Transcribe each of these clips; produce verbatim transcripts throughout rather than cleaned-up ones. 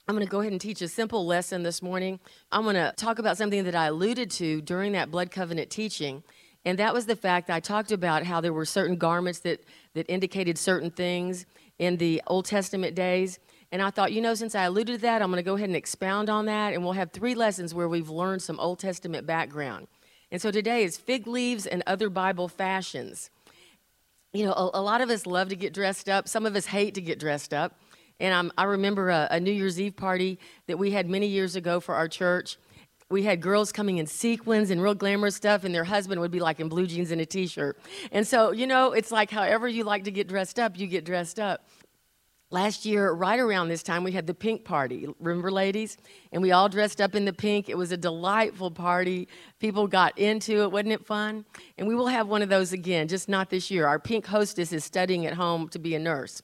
I'm going to go ahead and teach a simple lesson this morning. I'm going to talk about something that I alluded to during that blood covenant teaching, and that was the fact I talked about how there were certain garments that, that indicated certain things in the Old Testament days. And I thought, you know, since I alluded to that, I'm going to go ahead and expound on that, and we'll have three lessons where we've learned some Old Testament background. And so today is fig leaves and other Bible fashions. You know, a, a lot of us love to get dressed up. Some of us hate to get dressed up. And I'm, I remember a, a New Year's Eve party that we had many years ago for our church. We had girls coming in sequins and real glamorous stuff, and their husband would be like in blue jeans and a T-shirt. And so, you know, it's like however you like to get dressed up, you get dressed up. Last year, right around this time, we had the pink party. Remember, ladies? And we all dressed up in the pink. It was a delightful party. People got into it. Wasn't it fun? And we will have one of those again, just not this year. Our pink hostess is studying at home to be a nurse.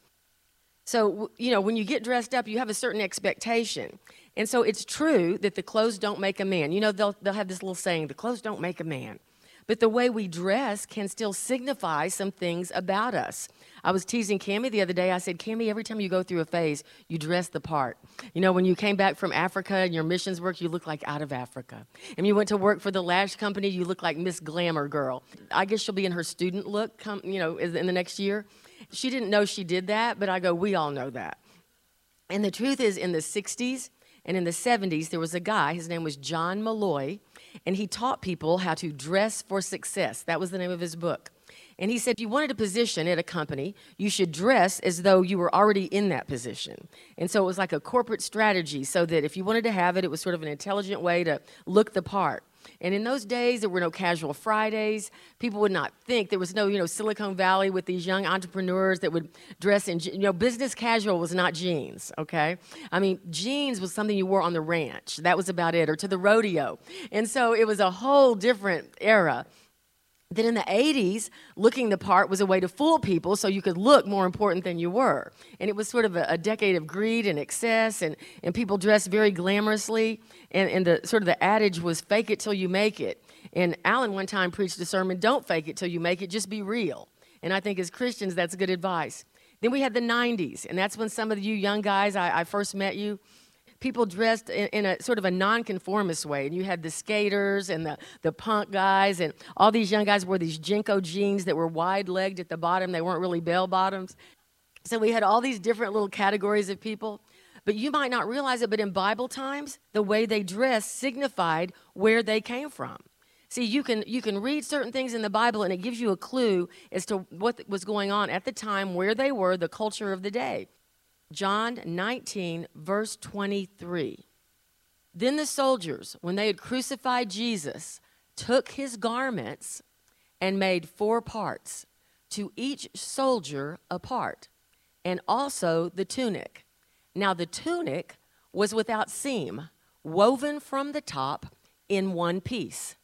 So, you know, when you get dressed up, you have a certain expectation. And so it's true that the clothes don't make a man. You know, they'll, they'll have this little saying, the clothes don't make a man. But the way we dress can still signify some things about us. I was teasing Cammie the other day. I said, Cammie, every time you go through a phase, you dress the part. You know, when you came back from Africa and your missions work, you look like out of Africa. And you went to work for the Lash Company, you look like Miss Glamour Girl. I guess she'll be in her student look, come, you know, in the next year. She didn't know she did that, but I go, we all know that. And the truth is, in the sixties and in the seventies, there was a guy, his name was John Malloy, and he taught people how to dress for success. That was the name of his book. And he said, if you wanted a position at a company, you should dress as though you were already in that position. And so it was like a corporate strategy, so that if you wanted to have it, it was sort of an intelligent way to look the part. And in those days, there were no casual Fridays. People would not think. There was no, you know, Silicon Valley with these young entrepreneurs that would dress in, you know, business casual was not jeans, okay? I mean, jeans was something you wore on the ranch. That was about it, or to the rodeo. And so it was a whole different era. Then in the eighties, looking the part was a way to fool people so you could look more important than you were. And it was sort of a, a decade of greed and excess, and, and people dressed very glamorously. And, and the sort of the adage was fake it till you make it. And Alan one time preached a sermon, don't fake it till you make it, just be real. And I think as Christians, that's good advice. Then we had the nineties, and that's when some of you young guys, I, I first met you. People dressed in, in a sort of a nonconformist way. And you had the skaters and the, the punk guys, and all these young guys wore these Jinko jeans that were wide-legged at the bottom. They weren't really bell bottoms. So we had all these different little categories of people. But you might not realize it, but in Bible times, the way they dressed signified where they came from. See, you can, you can read certain things in the Bible, and it gives you a clue as to what was going on at the time, where they were, the culture of the day. John nineteen, verse twenty-three. Then the soldiers, when they had crucified Jesus, took his garments and made four parts, to each soldier a part, and also the tunic. Now the tunic was without seam, woven from the top in one piece.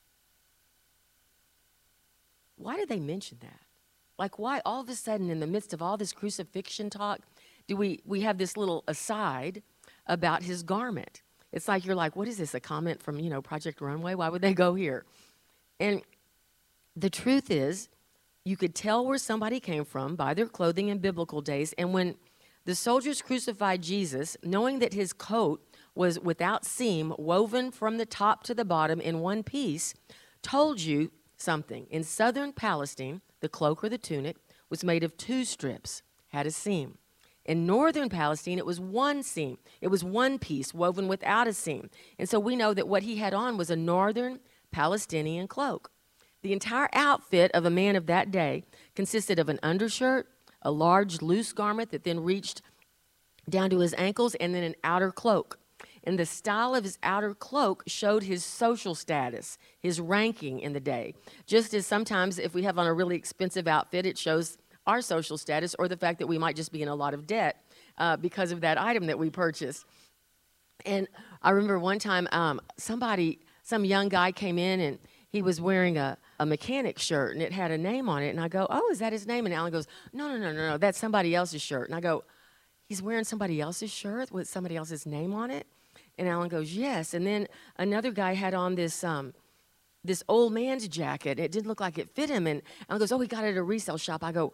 Why did they mention that? Like, why all of a sudden, in the midst of all this crucifixion talk, do we, we have this little aside about his garment? It's like, you're like, what is this, a comment from, you know, Project Runway? Why would they go here? And the truth is, you could tell where somebody came from by their clothing in biblical days. And when the soldiers crucified Jesus, knowing that his coat was without seam, woven from the top to the bottom in one piece, told you something. In southern Palestine, the cloak or the tunic was made of two strips, had a seam. In northern Palestine, it was one seam. It was one piece woven without a seam. And so we know that what he had on was a northern Palestinian cloak. The entire outfit of a man of that day consisted of an undershirt, a large loose garment that then reached down to his ankles, and then an outer cloak. And the style of his outer cloak showed his social status, his ranking in the day. Just as sometimes if we have on a really expensive outfit, it shows our social status, or the fact that we might just be in a lot of debt uh, because of that item that we purchased. And I remember one time um, somebody, some young guy came in, and he was wearing a, a mechanic shirt, and it had a name on it. And I go, oh, is that his name? And Alan goes, no, no, no, no, no, that's somebody else's shirt. And I go, he's wearing somebody else's shirt with somebody else's name on it? And Alan goes, yes. And then another guy had on this um, this old man's jacket. It didn't look like it fit him. And Alan goes, oh, he got it at a resale shop. I go,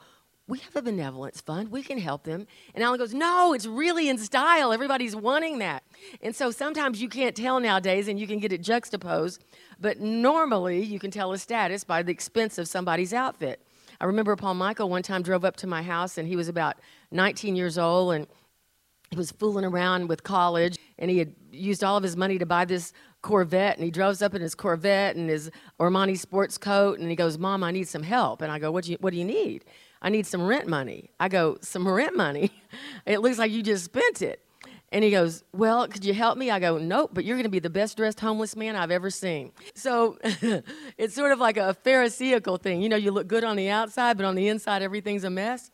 we have a benevolence fund. We can help them. And Alan goes, no, it's really in style. Everybody's wanting that. And so sometimes you can't tell nowadays, and you can get it juxtaposed. But normally you can tell a status by the expense of somebody's outfit. I remember Paul Michael one time drove up to my house, and he was about nineteen years old, and he was fooling around with college, and he had used all of his money to buy this Corvette, and he drives up in his Corvette and his Armani sports coat, and he goes, Mom, I need some help. And I go, what do you, what do you need? I need some rent money. I go, some rent money? It looks like you just spent it. And he goes, well, could you help me? I go, nope, but you're going to be the best dressed homeless man I've ever seen. So it's sort of like a Pharisaical thing. You know, you look good on the outside, but on the inside, everything's a mess.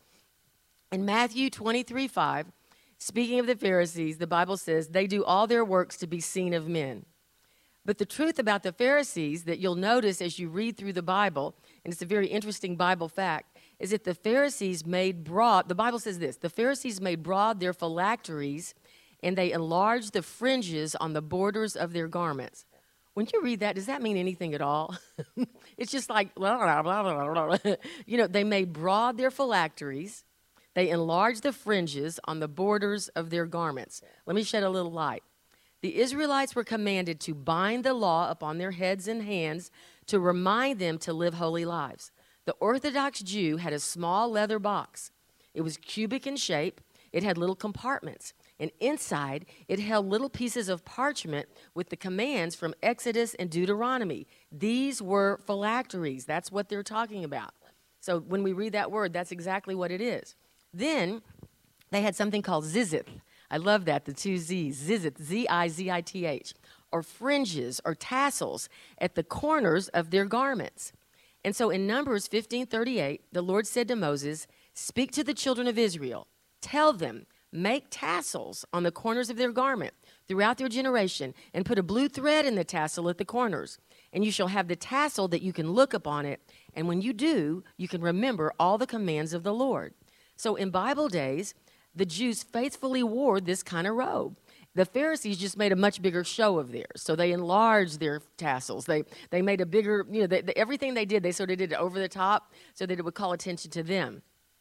In Matthew twenty-three five, speaking of the Pharisees, the Bible says, they do all their works to be seen of men. But the truth about the Pharisees that you'll notice as you read through the Bible, and it's a very interesting Bible fact, is that the Pharisees made broad, the Bible says this, the Pharisees made broad their phylacteries, and they enlarged the fringes on the borders of their garments. When you read that, does that mean anything at all? It's just like, blah, blah, blah, blah, blah. You know, they made broad their phylacteries. They enlarged the fringes on the borders of their garments. Let me shed a little light. The Israelites were commanded to bind the law upon their heads and hands to remind them to live holy lives. The Orthodox Jew had a small leather box. It was cubic in shape. It had little compartments. And inside, it held little pieces of parchment with the commands from Exodus and Deuteronomy. These were phylacteries. That's what they're talking about. So when we read that word, that's exactly what it is. Then they had something called zizith. I love that, the two Z's, zizith, Z I Z I T H, or fringes or tassels at the corners of their garments. And so in Numbers fifteen thirty-eight, the Lord said to Moses, speak to the children of Israel. Tell them, make tassels on the corners of their garment throughout their generation, and put a blue thread in the tassel at the corners. And you shall have the tassel that you can look upon it. And when you do, you can remember all the commands of the Lord. So in Bible days, the Jews faithfully wore this kind of robe. The Pharisees just made a much bigger show of theirs. So they enlarged their tassels. They they made a bigger, you know, they, they, everything they did, they sort of did it over the top so that it would call attention to them.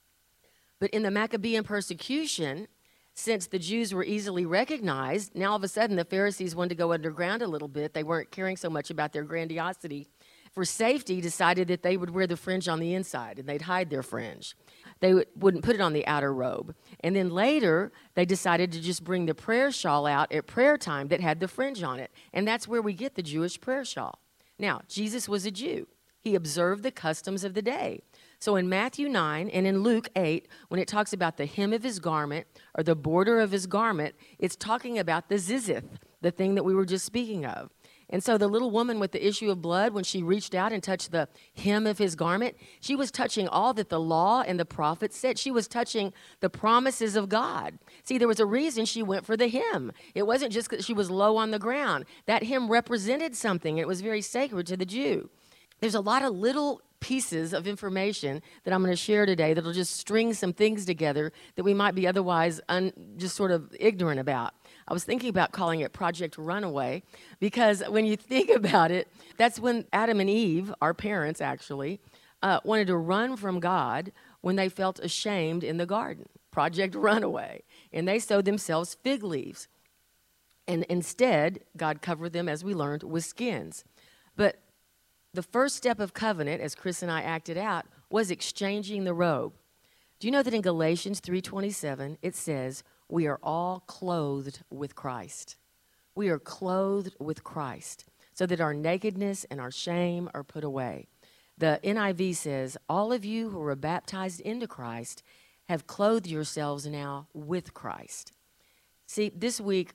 But in the Maccabean persecution, since the Jews were easily recognized, now all of a sudden the Pharisees wanted to go underground a little bit. They weren't caring so much about their grandiosity. For safety, decided that they would wear the fringe on the inside, and they'd hide their fringe. They w- wouldn't put it on the outer robe. And then later, they decided to just bring the prayer shawl out at prayer time that had the fringe on it. And that's where we get the Jewish prayer shawl. Now, Jesus was a Jew. He observed the customs of the day. So in Matthew nine and in Luke eight, when it talks about the hem of his garment or the border of his garment, it's talking about the zizith, the thing that we were just speaking of. And so the little woman with the issue of blood, when she reached out and touched the hem of his garment, she was touching all that the law and the prophets said. She was touching the promises of God. See, there was a reason she went for the hem. It wasn't just because she was low on the ground. That hem represented something. It was very sacred to the Jew. There's a lot of little pieces of information that I'm going to share today that'll just string some things together that we might be otherwise un, just sort of ignorant about. I was thinking about calling it Project Runaway because when you think about it, that's when Adam and Eve, our parents actually, uh, wanted to run from God when they felt ashamed in the garden. Project Runaway. And they sewed themselves fig leaves. And instead, God covered them, as we learned, with skins. But the first step of covenant, as Chris and I acted out, was exchanging the robe. Do you know that in Galatians three twenty-seven, it says, we are all clothed with Christ. We are clothed with Christ so that our nakedness and our shame are put away. The N I V says, all of you who were baptized into Christ have clothed yourselves now with Christ. See, this week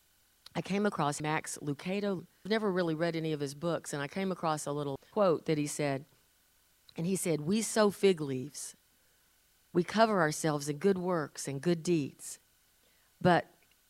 I came across Max Lucado. I've never really read any of his books, and I came across a little quote that he said, and he said, we sow fig leaves. We cover ourselves in good works and good deeds. But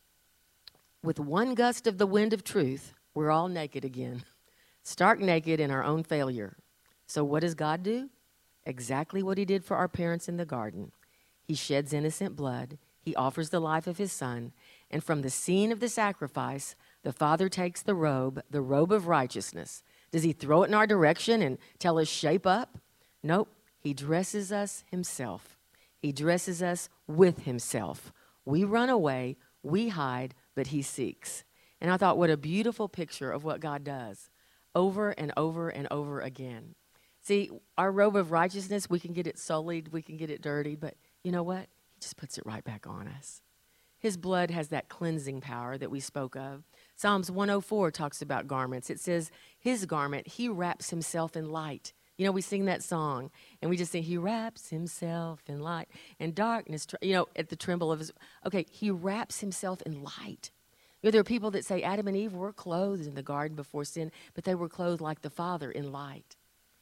with one gust of the wind of truth, we're all naked again, stark naked in our own failure. So what does God do? Exactly what he did for our parents in the garden. He sheds innocent blood. He offers the life of his son. And from the scene of the sacrifice, the Father takes the robe, the robe of righteousness. Does he throw it in our direction and tell us shape up? Nope. He dresses us himself. He dresses us with himself. We run away, we hide, but he seeks. And I thought, what a beautiful picture of what God does over and over and over again. See, our robe of righteousness, we can get it sullied, we can get it dirty, but you know what? He just puts it right back on us. His blood has that cleansing power that we spoke of. Psalms one oh four talks about garments. It says, his garment, he wraps himself in light. You know, we sing that song, and we just sing, he wraps himself in light. And darkness, you know, at the tremble of his, okay, he wraps himself in light. You know, there are people that say Adam and Eve were clothed in the garden before sin, but they were clothed like the Father in light.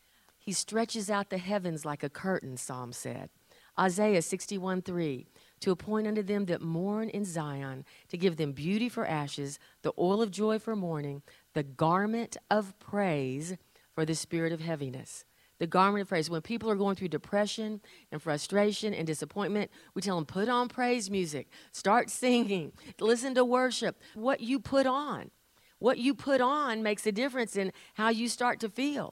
He stretches out the heavens like a curtain, Psalm said. Isaiah sixty-one three, to appoint unto them that mourn in Zion, to give them beauty for ashes, the oil of joy for mourning, the garment of praise for the spirit of heaviness. The garment of praise. When people are going through depression and frustration and disappointment, we tell them, put on praise music. Start singing. Listen to worship. What you put on. What you put on makes a difference in how you start to feel.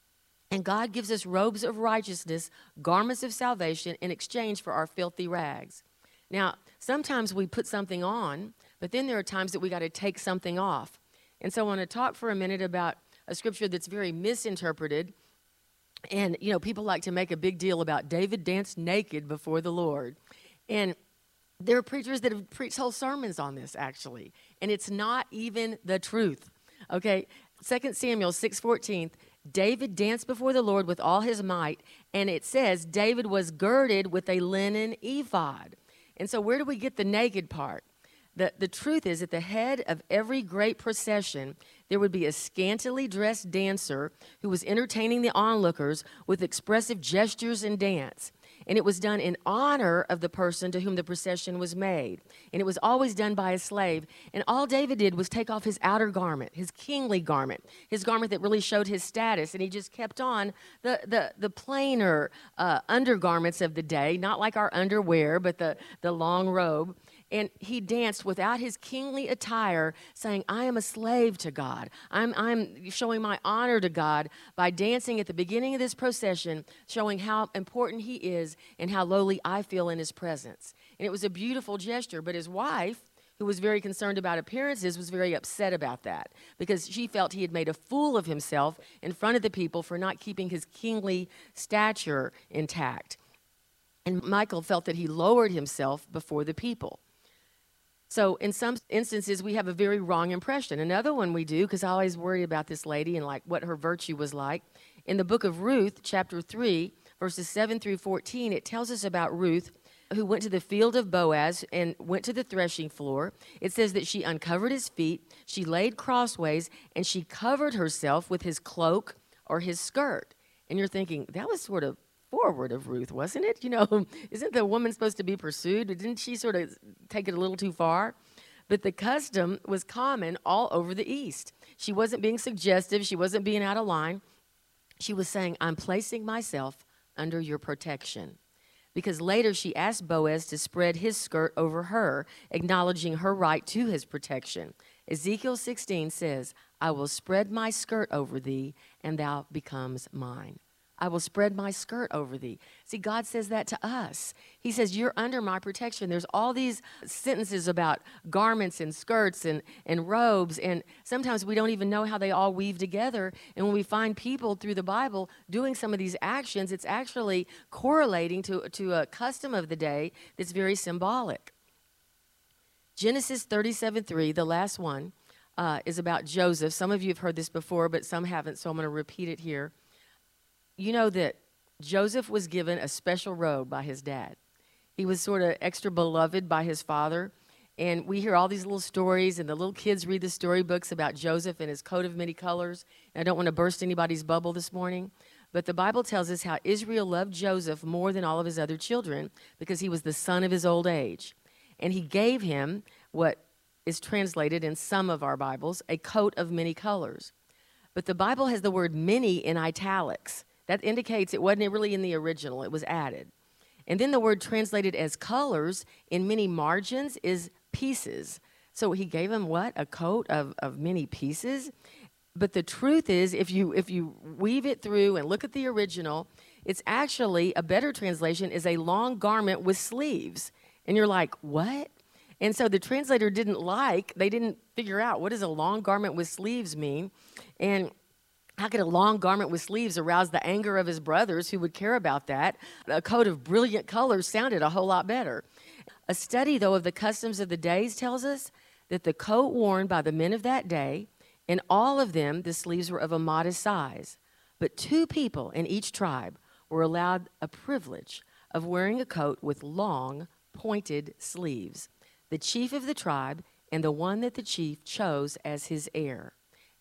And God gives us robes of righteousness, garments of salvation in exchange for our filthy rags. Now, sometimes we put something on, but then there are times that we got to take something off. And so I want to talk for a minute about a scripture that's very misinterpreted. And, you know, people like to make a big deal about David danced naked before the Lord. And there are preachers that have preached whole sermons on this, actually. And it's not even the truth. Okay, Second Samuel six fourteen, David danced before the Lord with all his might. And it says David was girded with a linen ephod. And so where do we get the naked part? The, the truth is, at the head of every great procession, there would be a scantily dressed dancer who was entertaining the onlookers with expressive gestures and dance. And it was done in honor of the person to whom the procession was made. And it was always done by a slave. And all David did was take off his outer garment, his kingly garment, his garment that really showed his status. And he just kept on the, the, the plainer uh, undergarments of the day, not like our underwear, but the, the long robe. And he danced without his kingly attire, saying, I am a slave to God. I'm, I'm showing my honor to God by dancing at the beginning of this procession, showing how important he is and how lowly I feel in his presence. And it was a beautiful gesture, but his wife, who was very concerned about appearances, was very upset about that because she felt he had made a fool of himself in front of the people for not keeping his kingly stature intact. And Michal felt that he lowered himself before the people. So in some instances, we have a very wrong impression. Another one we do, because I always worry about this lady and like what her virtue was like. In the book of Ruth, chapter three, verses seven through fourteen, it tells us about Ruth, who went to the field of Boaz and went to the threshing floor. It says that she uncovered his feet, she laid crossways, and she covered herself with his cloak or his skirt. And you're thinking, that was sort of forward of Ruth, wasn't it? You know, isn't the woman supposed to be pursued? Didn't she sort of take it a little too far? But the custom was common all over the East. She wasn't being suggestive. She wasn't being out of line. She was saying, I'm placing myself under your protection. Because later she asked Boaz to spread his skirt over her, acknowledging her right to his protection. Ezekiel sixteen says, I will spread my skirt over thee, and thou becomes mine. I will spread my skirt over thee. See, God says that to us. He says, you're under my protection. There's all these sentences about garments and skirts and, and robes, and sometimes we don't even know how they all weave together. And when we find people through the Bible doing some of these actions, it's actually correlating to, to a custom of the day that's very symbolic. Genesis thirty-seven three, the last one, uh, is about Joseph. Some of you have heard this before, but some haven't, so I'm going to repeat it here. You know that Joseph was given a special robe by his dad. He was sort of extra beloved by his father. And we hear all these little stories, and the little kids read the storybooks about Joseph and his coat of many colors. And I don't want to burst anybody's bubble this morning, but the Bible tells us how Israel loved Joseph more than all of his other children because he was the son of his old age. And he gave him what is translated in some of our Bibles, a coat of many colors. But the Bible has the word many in italics. That indicates it wasn't really in the original. It was added. And then the word translated as colors in many margins is pieces. So he gave him what? A coat of, of many pieces? But the truth is, if you if you weave it through and look at the original, It's actually, a better translation is a long garment with sleeves. And you're like, what? And so the translator didn't like, they didn't figure out what does a long garment with sleeves mean. And how could a long garment with sleeves arouse the anger of his brothers who would care about that? A coat of brilliant colors sounded a whole lot better. A study, though, of the customs of the days tells us that the coat worn by the men of that day, in all of them, the sleeves were of a modest size. But two people in each tribe were allowed a privilege of wearing a coat with long, pointed sleeves, the chief of the tribe and the one that the chief chose as his heir.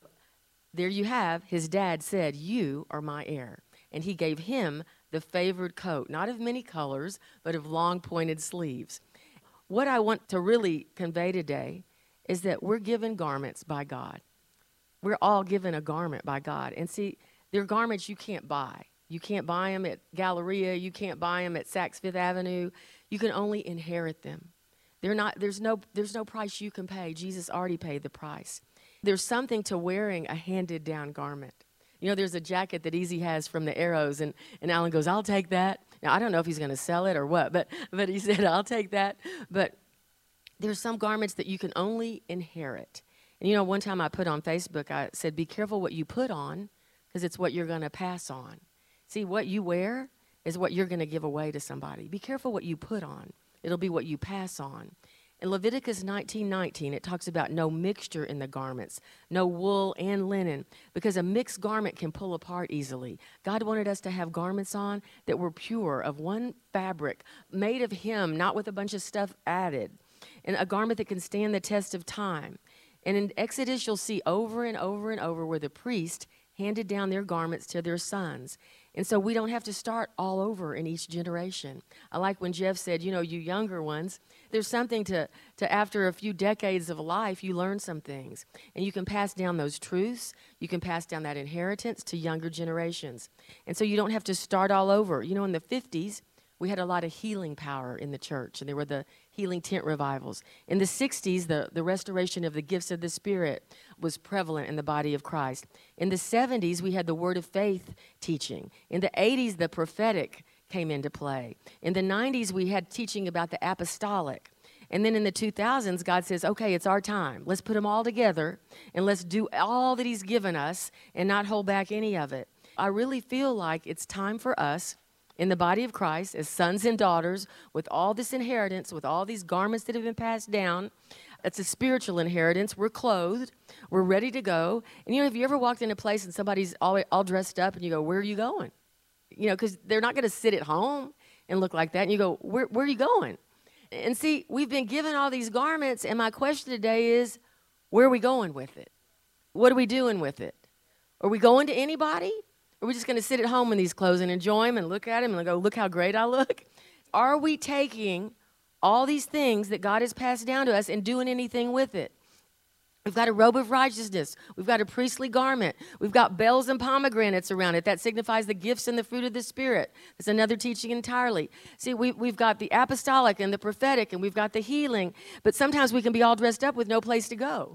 There you have, his dad said, you are my heir. And he gave him the favored coat, not of many colors, but of long pointed sleeves. What I want to really convey today is that we're given garments by God. We're all given a garment by God. And see, they're garments you can't buy. You can't buy them at Galleria. You can't buy them at Saks Fifth Avenue. You can only inherit them. They're not, there's no, there's no price you can pay. Jesus already paid the price. There's something to wearing a handed down garment. You know, there's a jacket that Easy has from the Arrows, and, and Alan goes, I'll take that. Now, I don't know if he's going to sell it or what, but, but he said, I'll take that. But there's some garments that you can only inherit. And, you know, one time I put on Facebook, I said, be careful what you put on, because it's what you're going to pass on. See, what you wear is what you're going to give away to somebody. Be careful what you put on. It'll be what you pass on. In Leviticus nineteen nineteen, it talks about no mixture in the garments, no wool and linen, because a mixed garment can pull apart easily. God wanted us to have garments on that were pure, of one fabric, made of him, not with a bunch of stuff added, and a garment that can stand the test of time. And in Exodus, you'll see over and over and over where the priest handed down their garments to their sons. And so we don't have to start all over in each generation. I like when Jeff said, you know, you younger ones, there's something to, to after a few decades of life, you learn some things. And you can pass down those truths. You can pass down that inheritance to younger generations. And so you don't have to start all over. You know, in the fifties, we had a lot of healing power in the church, and there were the healing tent revivals. In the sixties, the, the restoration of the gifts of the Spirit was prevalent in the body of Christ. In the seventies, we had the word of faith teaching. In the eighties, the prophetic came into play. In the nineties, we had teaching about the apostolic. And then in the two thousands, God says, okay, it's our time. Let's put them all together, and let's do all that he's given us and not hold back any of it. I really feel like it's time for us in the body of Christ, as sons and daughters, with all this inheritance, with all these garments that have been passed down. It's a spiritual inheritance. We're clothed. We're ready to go. And, you know, have you ever walked in a place and somebody's all, all dressed up and you go, where are you going? You know, because they're not going to sit at home and look like that. And you go, where, where are you going? And see, we've been given all these garments, and my question today is, where are we going with it? What are we doing with it? Are we going to anybody? Are we just going to sit at home in these clothes and enjoy them and look at them and go, look how great I look? Are we taking all these things that God has passed down to us and doing anything with it? We've got a robe of righteousness. We've got a priestly garment. We've got bells and pomegranates around it. That signifies the gifts and the fruit of the Spirit. That's another teaching entirely. See, we, we've got the apostolic and the prophetic, and we've got the healing. But sometimes we can be all dressed up with no place to go.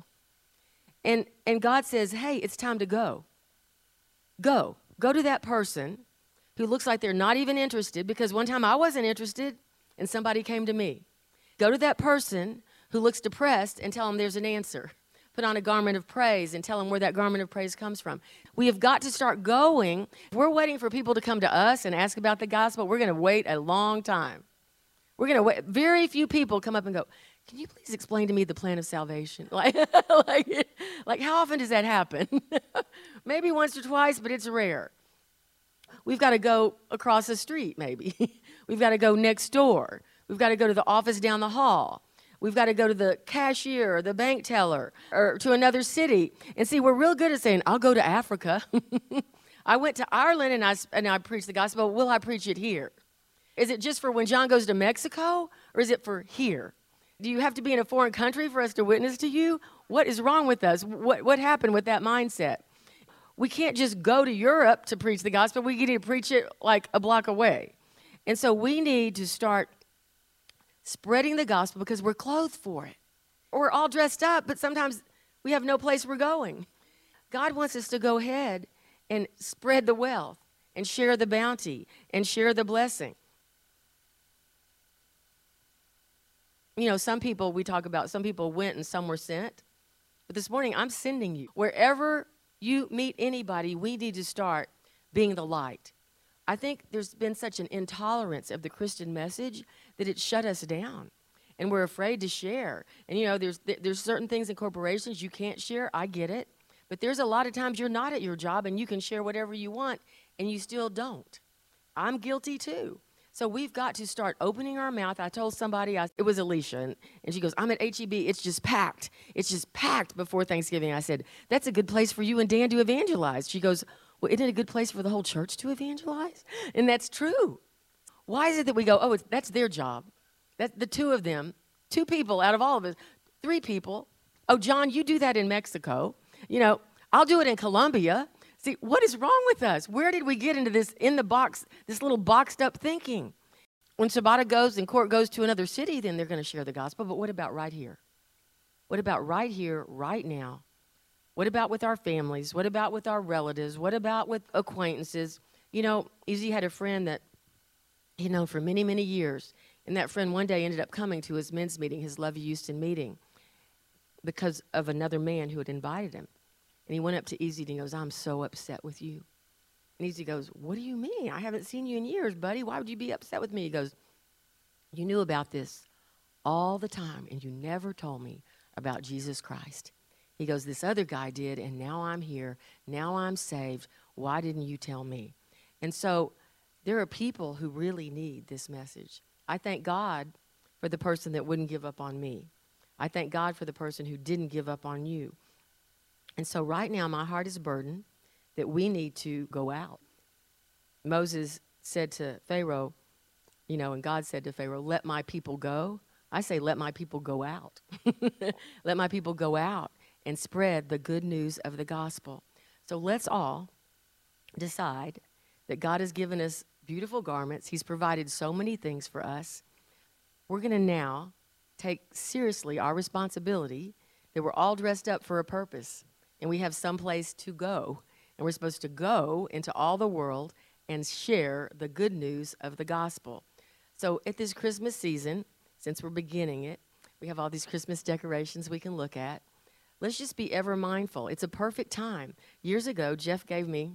And, and God says, hey, it's time to go. Go. Go to that person who looks like they're not even interested, because one time I wasn't interested and somebody came to me. Go to that person who looks depressed and tell them there's an answer. Put on a garment of praise and tell them where that garment of praise comes from. We have got to start going. If we're waiting for people to come to us and ask about the gospel, we're going to wait a long time. We're going to wait. Very few people come up and go, can you please explain to me the plan of salvation? Like, like, like how often does that happen? Maybe once or twice, but it's rare. We've got to go across the street, maybe. We've got to go next door. We've got to go to the office down the hall. We've got to go to the cashier or the bank teller or to another city. And see, we're real good at saying, I'll go to Africa. I went to Ireland and I, and I preached the gospel. Will I preach it here? Is it just for when John goes to Mexico, or is it for here? Do you have to be in a foreign country for us to witness to you? What is wrong with us? What, what happened with that mindset? We can't just go to Europe to preach the gospel. We need to preach it like a block away. And so we need to start spreading the gospel because we're clothed for it. Or we're all dressed up, but sometimes we have no place we're going. God wants us to go ahead and spread the wealth and share the bounty and share the blessing. You know, some people, we talk about, some people went and some were sent. But this morning, I'm sending you. Wherever you meet anybody, we need to start being the light. I think there's been such an intolerance of the Christian message that it shut us down. And we're afraid to share. And, you know, there's there's certain things in corporations you can't share. I get it. But there's a lot of times you're not at your job and you can share whatever you want, and you still don't. I'm guilty, too. So we've got to start opening our mouth. I told somebody, I, it was Alicia, and, and she goes, I'm at H E B. It's just packed. It's just packed before Thanksgiving. I said, that's a good place for you and Dan to evangelize. She goes, well, isn't it a good place for the whole church to evangelize? And that's true. Why is it that we go, oh, it's, that's their job? That's the two of them, two people out of all of us, three people. Oh, John, you do that in Mexico. You know, I'll do it in Colombia. See, what is wrong with us? Where did we get into this in the box, this little boxed up thinking? When Sabata goes and Court goes to another city, then they're going to share the gospel. But what about right here? What about right here, right now? What about with our families? What about with our relatives? What about with acquaintances? You know, Izzy had a friend that he'd known for many, many years. And that friend one day ended up coming to his men's meeting, his Love Houston meeting, because of another man who had invited him. And he went up to Izzy and he goes, I'm so upset with you. And Izzy goes, what do you mean? I haven't seen you in years, buddy. Why would you be upset with me? He goes, you knew about this all the time, and you never told me about Jesus Christ. He goes, this other guy did, and now I'm here. Now I'm saved. Why didn't you tell me? And so there are people who really need this message. I thank God for the person that wouldn't give up on me. I thank God for the person who didn't give up on you. And so right now, my heart is burdened that we need to go out. Moses said to Pharaoh, you know, and God said to Pharaoh, let my people go. I say, let my people go out. Let my people go out and spread the good news of the gospel. So let's all decide that God has given us beautiful garments. He's provided so many things for us. We're going to now take seriously our responsibility that we're all dressed up for a purpose. And we have someplace to go. And we're supposed to go into all the world and share the good news of the gospel. So at this Christmas season, since we're beginning it, we have all these Christmas decorations we can look at. Let's just be ever mindful. It's a perfect time. Years ago, Jeff gave me,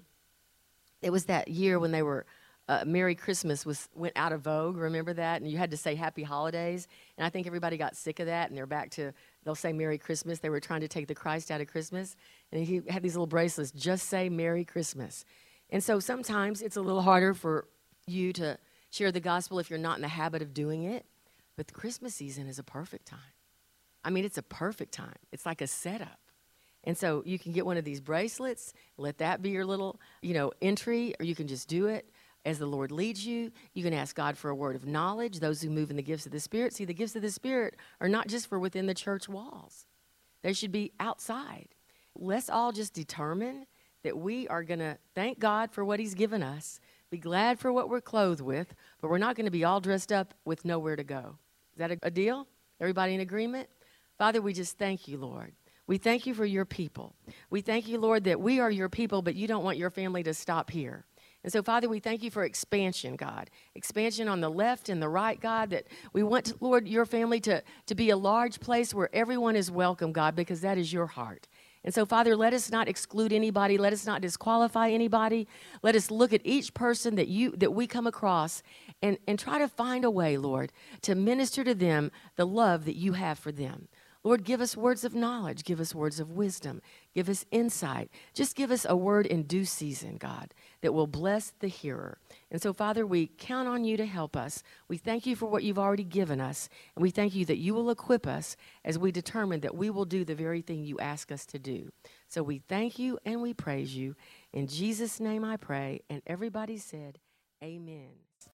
it was that year when they were, uh, Merry Christmas was went out of vogue. Remember that? And you had to say Happy Holidays. And I think everybody got sick of that, and they're back to, they'll say Merry Christmas. They were trying to take the Christ out of Christmas. And he had these little bracelets, just say Merry Christmas. And so sometimes it's a little harder for you to share the gospel if you're not in the habit of doing it. But the Christmas season is a perfect time. I mean, it's a perfect time. It's like a setup. And so you can get one of these bracelets, let that be your little, you know, entry, or you can just do it as the Lord leads you. You can ask God for a word of knowledge. Those who move in the gifts of the Spirit, see, the gifts of the Spirit are not just for within the church walls. They should be outside. Let's all just determine that we are going to thank God for what he's given us, be glad for what we're clothed with, but we're not going to be all dressed up with nowhere to go. Is that a, a deal? Everybody in agreement? Father, we just thank you, Lord. We thank you for your people. We thank you, Lord, that we are your people, but you don't want your family to stop here. And so, Father, we thank you for expansion, God. Expansion on the left and the right, God, that we want, Lord, your family to, to be a large place where everyone is welcome, God, because that is your heart. And so, Father, let us not exclude anybody. Let us not disqualify anybody. Let us look at each person that you that we come across and, and try to find a way, Lord, to minister to them the love that you have for them. Lord, give us words of knowledge. Give us words of wisdom. Give us insight. Just give us a word in due season, God, that will bless the hearer. And so, Father, we count on you to help us. We thank you for what you've already given us. And we thank you that you will equip us as we determine that we will do the very thing you ask us to do. So we thank you and we praise you. In Jesus' name I pray. And everybody said, amen.